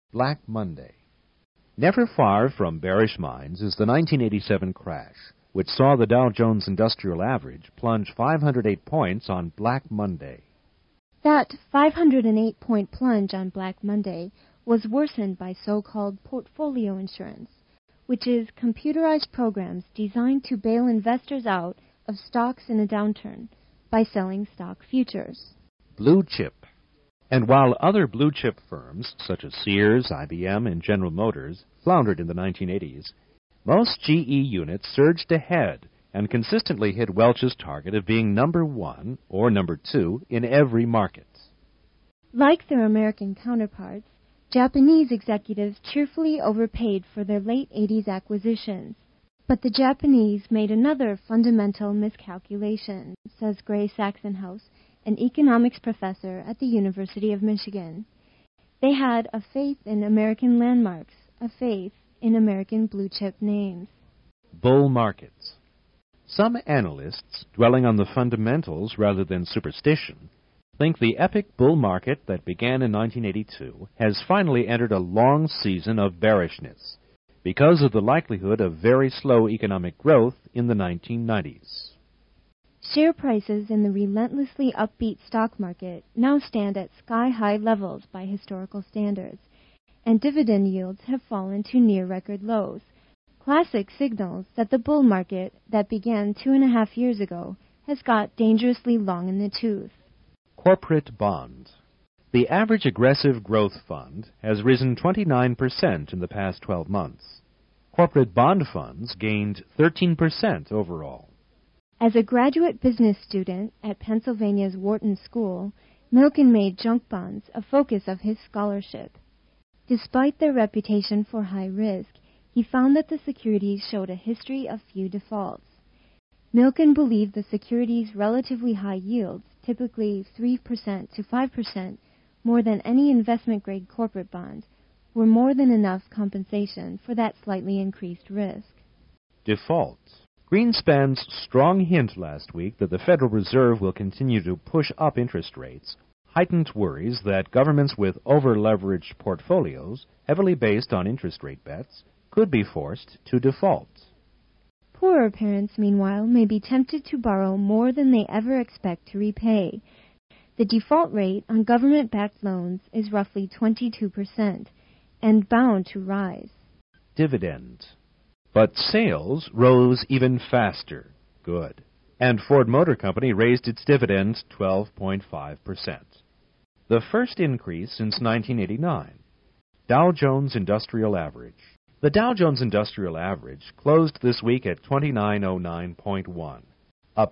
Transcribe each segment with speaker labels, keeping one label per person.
Speaker 1: Black Monday. Never far from bearish minds is the 1987 crash, which saw the Dow Jones Industrial Average plunge 508 points on Black Monday.
Speaker 2: That 508-point plunge on Black Monday was worsened by so-called portfolio insurance, which is computerized programs designed to bail investors out of stocks in a downturn by selling stock futures.
Speaker 1: Blue chip. And while other blue-chip firms, such as Sears, IBM, and General Motors, floundered in the 1980s, most GE units surged ahead and consistently hit Welch's target of being number one or number two in every market.
Speaker 2: Like their American counterparts, Japanese executives cheerfully overpaid for their late 80s acquisitions. But the Japanese made another fundamental miscalculation, says Gray Saxonhouse, an economics professor at the University of Michigan. They had a faith in American landmarks, a faith in American blue-chip names.
Speaker 1: Bull markets. Some analysts, dwelling on the fundamentals rather than superstition, think the epic bull market that began in 1982 has finally entered a long season of bearishness because of the likelihood of very slow economic growth in the 1990s.
Speaker 2: Share prices in the relentlessly upbeat stock market now stand at sky-high levels by historical standards, and dividend yields have fallen to near-record lows, classic signals that the bull market that began 2.5 years ago has got dangerously long in the tooth.
Speaker 1: Corporate bond. The average aggressive growth fund has risen 29% in the past 12 months. Corporate bond funds gained 13% overall.
Speaker 2: As a graduate business student at Pennsylvania's Wharton School, Milken made junk bonds a focus of his scholarship. Despite their reputation for high risk, he found that the securities showed a history of few defaults. Milken believed the securities' relatively high yields, typically 3% to 5%, more than any investment-grade corporate bond, were more than enough compensation for that slightly increased risk.
Speaker 1: Default. Greenspan's strong hint last week that the Federal Reserve will continue to push up interest rates heightened worries that governments with over-leveraged portfolios, heavily based on interest rate bets, could be forced to default.
Speaker 2: Poorer parents, meanwhile, may be tempted to borrow more than they ever expect to repay. The default rate on government-backed loans is roughly 22%, and bound to rise.
Speaker 1: Dividend. But sales rose even faster. Good. And Ford Motor Company raised its dividend 12.5%. The first increase since 1989. Dow Jones Industrial Average. The Dow Jones Industrial Average closed this week at 2909.1, up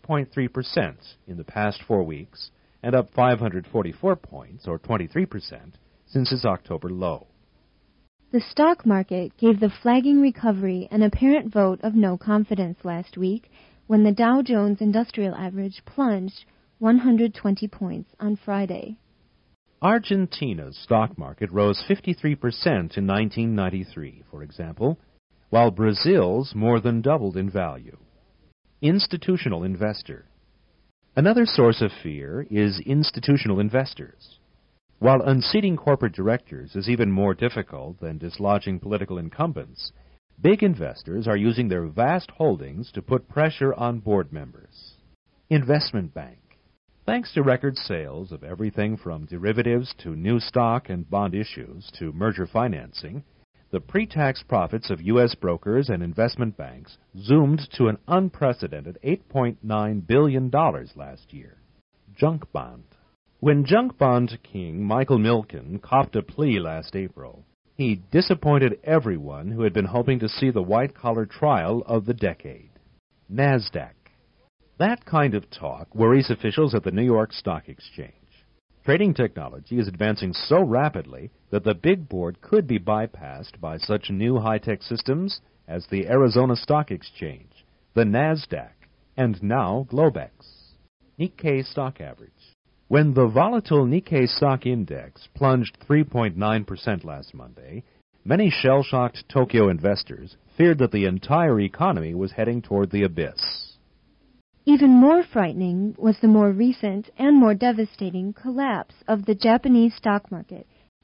Speaker 1: 6.3% in the past 4 weeks, and up 544 points, or 23%, since its October low.
Speaker 2: The stock market gave the flagging recovery an apparent vote of no confidence last week when the Dow Jones Industrial Average plunged 120 points on Friday.
Speaker 1: Argentina's stock market rose 53% in 1993, for example, while Brazil's more than doubled in value. Institutional investor. Another source of fear is institutional investors. While unseating corporate directors is even more difficult than dislodging political incumbents, big investors are using their vast holdings to put pressure on board members. Investment bank. Thanks to record sales of everything from derivatives to new stock and bond issues to merger financing, the pre-tax profits of U.S. brokers and investment banks zoomed to an unprecedented $8.9 billion last year. Junk bond. When junk bond king Michael Milken copped a plea last April, he disappointed everyone who had been hoping to see the white-collar trial of the decade. NASDAQ. That kind of talk worries officials at the New York Stock Exchange. Trading technology is advancing so rapidly that the big board could be bypassed by such new high-tech systems as the Arizona Stock Exchange, the NASDAQ, and now Globex. Nikkei Stock Average. When the volatile Nikkei Stock Index plunged 3.9% last Monday, many shell-shocked Tokyo investors feared that the entire economy was heading toward the abyss.
Speaker 2: Even more frightening was the more recent and more devastating collapse of the Japanese stock market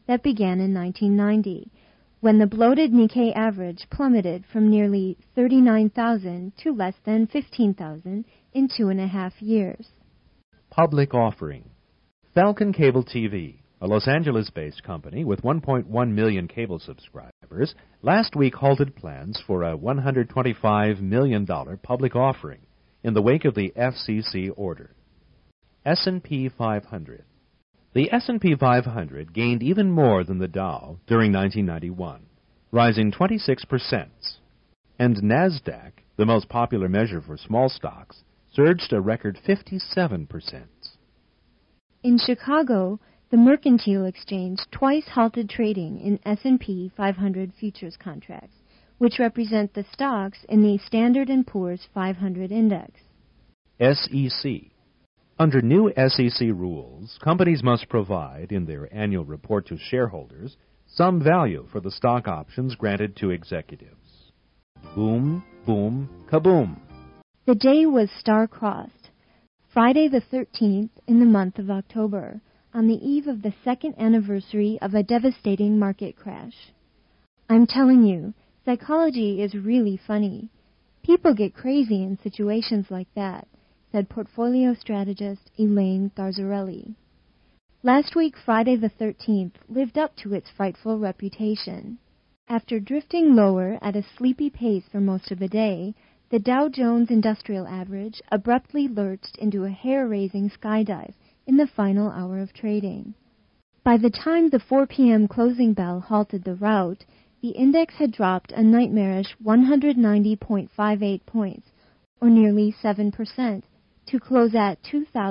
Speaker 2: that began in 1990, when the bloated Nikkei average plummeted from nearly 39,000 to less than 15,000 in 2.5 years.
Speaker 1: Public offering. Falcon Cable TV, a Los Angeles-based company with 1.1 million cable subscribers, last week halted plans for a $125 million public offering in the wake of the FCC order. S&P 500. The S&P 500 gained even more than the Dow during 1991, rising 26%, and NASDAQ, the most popular measure for small stocks, surged a record 57%.
Speaker 2: In Chicago, the Mercantile Exchange twice halted trading in S&P 500 futures contracts, which represent the stocks in the Standard & Poor's 500 index.
Speaker 1: SEC. Under new SEC rules, companies must provide, in their annual report to shareholders, some value for the stock options granted to executives. Boom, boom, kaboom.
Speaker 2: The day was star-crossed. Friday the 13th in the month of October, on the eve of the second anniversary of a devastating market crash. I'm telling you, psychology is really funny. People get crazy in situations like that, said portfolio strategist Elaine Garzarelli. Last week, Friday the 13th, lived up to its frightful reputation. After drifting lower at a sleepy pace for most of the day, the Dow Jones Industrial Average abruptly lurched into a hair-raising skydive in the final hour of trading. By the time the 4 p.m. closing bell halted the rout, the index had dropped a nightmarish 190.58 points, or nearly 7%, to close at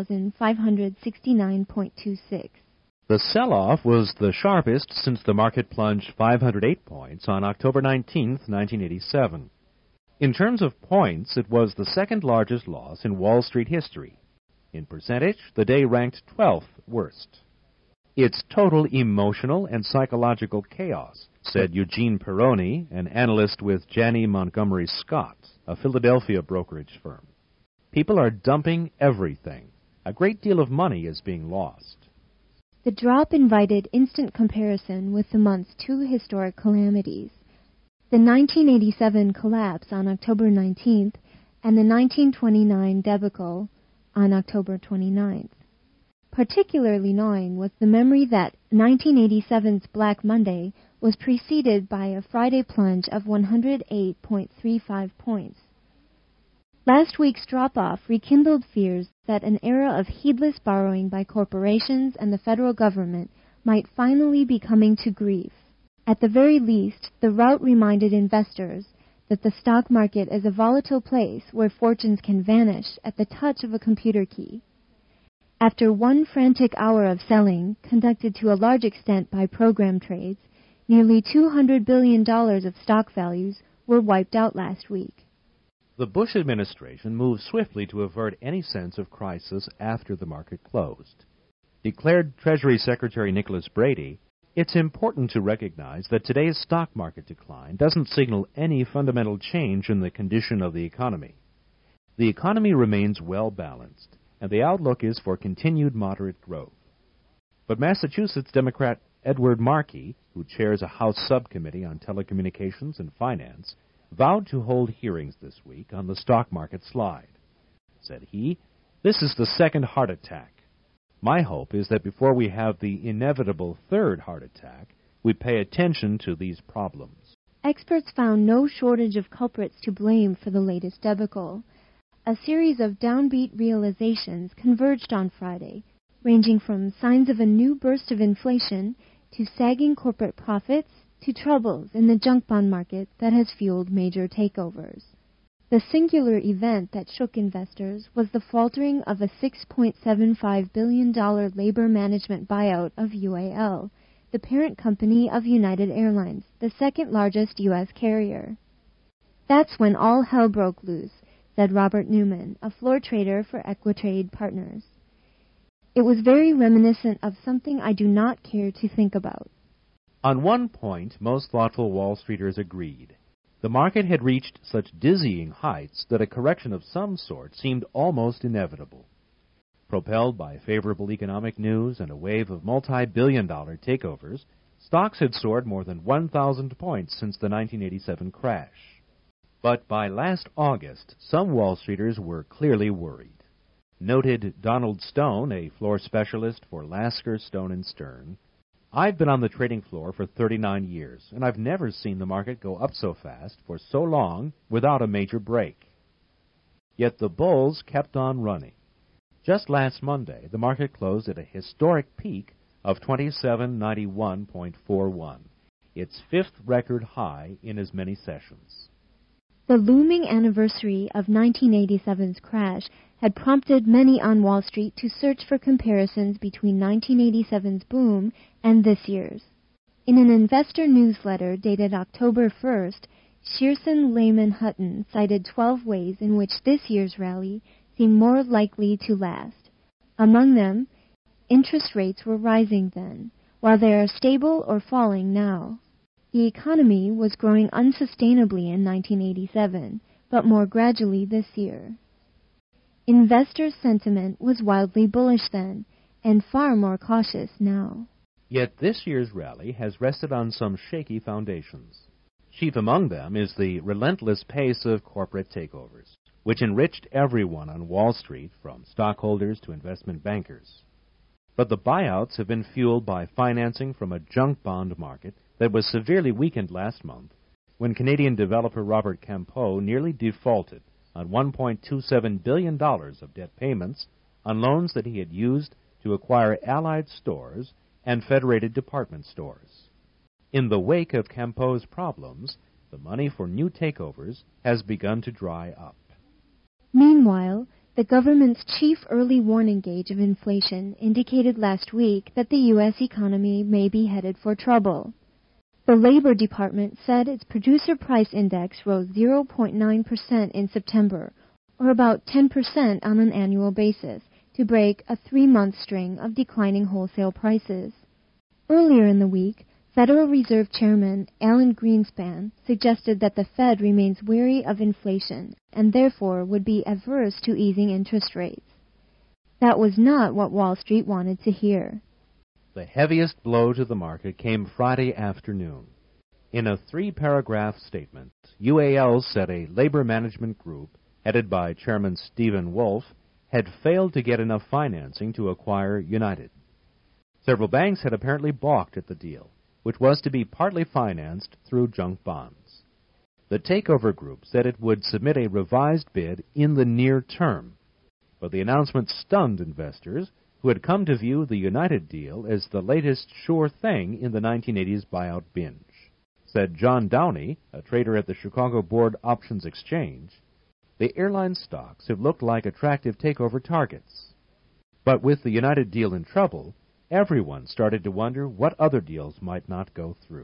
Speaker 2: 2,569.26.
Speaker 1: The sell-off was the sharpest since the market plunged 508 points on October 19, 1987. In terms of points, it was the second largest loss in Wall Street history. In percentage, the day ranked 12th worst. It's total emotional and psychological chaos, said Eugene Peroni, an analyst with Janney Montgomery Scott, a Philadelphia brokerage firm. People are dumping everything. A great deal of money is being lost.
Speaker 2: The drop invited instant comparison with the month's two historic calamities, the 1987 collapse on October 19th and the 1929 debacle on October 29th. Particularly gnawing was the memory that 1987's Black Monday was preceded by a Friday plunge of 108.35 points. Last week's drop-off rekindled fears that an era of heedless borrowing by corporations and the federal government might finally be coming to grief. At the very least, the rout reminded investors that the stock market is a volatile place where fortunes can vanish at the touch of a computer key. After one frantic hour of selling, conducted to a large extent by program trades, nearly $200 billion of stock values were wiped out last week.
Speaker 1: The Bush administration moved swiftly to avert any sense of crisis after the market closed. Declared Treasury Secretary Nicholas Brady, it's important to recognize that today's stock market decline doesn't signal any fundamental change in the condition of the economy. The economy remains well-balanced, and the outlook is for continued moderate growth. But Massachusetts Democrat Edward Markey, who chairs a House subcommittee on telecommunications and finance, vowed to hold hearings this week on the stock market slide. Said he, "This is the second heart attack. My hope is that before we have the inevitable third heart attack, we pay attention to these problems."
Speaker 2: Experts found no shortage of culprits to blame for the latest debacle. A series of downbeat realizations converged on Friday, ranging from signs of a new burst of inflation to sagging corporate profits to troubles in the junk bond market that has fueled major takeovers. The singular event that shook investors was the faltering of a $6.75 billion labor management buyout of UAL, the parent company of United Airlines, the second largest U.S. carrier. "That's when all hell broke loose," said Robert Newman, a floor trader for Equitrade Partners. "It was very reminiscent of something I do not care to think about."
Speaker 1: On one point, most thoughtful Wall Streeters agreed. The market had reached such dizzying heights that a correction of some sort seemed almost inevitable. Propelled by favorable economic news and a wave of multi-billion-dollar takeovers, Stocks had soared more than 1,000 points since the 1987 crash. But by last August, some Wall Streeters were clearly worried. Noted Donald Stone, a floor specialist for Lasker, Stone & Stern, "I've been on the trading floor for 39 years, and I've never seen the market go up so fast for so long without a major break." Yet the bulls kept on running. Just last Monday, the market closed at a historic peak of 2791.41, its fifth record high in as many sessions.
Speaker 2: The looming anniversary of 1987's crash had prompted many on Wall Street to search for comparisons between 1987's boom and this year's. In an investor newsletter dated October 1st, Shearson Lehman Hutton cited 12 ways in which this year's rally seemed more likely to last. Among them, interest rates were rising then, while they are stable or falling now. The economy was growing unsustainably in 1987, but more gradually this year. Investor sentiment was wildly bullish then, and far more cautious now.
Speaker 1: Yet this year's rally has rested on some shaky foundations. Chief among them is the relentless pace of corporate takeovers, which enriched everyone on Wall Street, from stockholders to investment bankers. But the buyouts have been fueled by financing from a junk bond market that was severely weakened last month when Canadian developer Robert Campeau nearly defaulted on $1.27 billion of debt payments on loans that he had used to acquire Allied Stores and Federated Department Stores. In the wake of Campeau's problems, the money for new takeovers has begun to dry up.
Speaker 2: Meanwhile, the government's chief early warning gauge of inflation indicated last week that the U.S. economy may be headed for trouble. The Labor Department said its producer price index rose 0.9% in September, or about 10% on an annual basis, to break a 3-month string of declining wholesale prices. Earlier in the week, Federal Reserve Chairman Alan Greenspan suggested that the Fed remains wary of inflation and therefore would be averse to easing interest rates. That was not what Wall Street wanted to hear.
Speaker 1: The heaviest blow to the market came Friday afternoon. In a 3-paragraph statement, UAL said a labor management group, headed by Chairman Stephen Wolf, had failed to get enough financing to acquire United. Several banks had apparently balked at the deal, which was to be partly financed through junk bonds. The takeover group said it would submit a revised bid in the near term, but the announcement stunned investors who had come to view the United deal as the latest sure thing in the 1980s buyout binge. Said John Downey, a trader at the Chicago Board Options Exchange, "The airline stocks have looked like attractive takeover targets. But with the United deal in trouble, everyone started to wonder what other deals might not go through."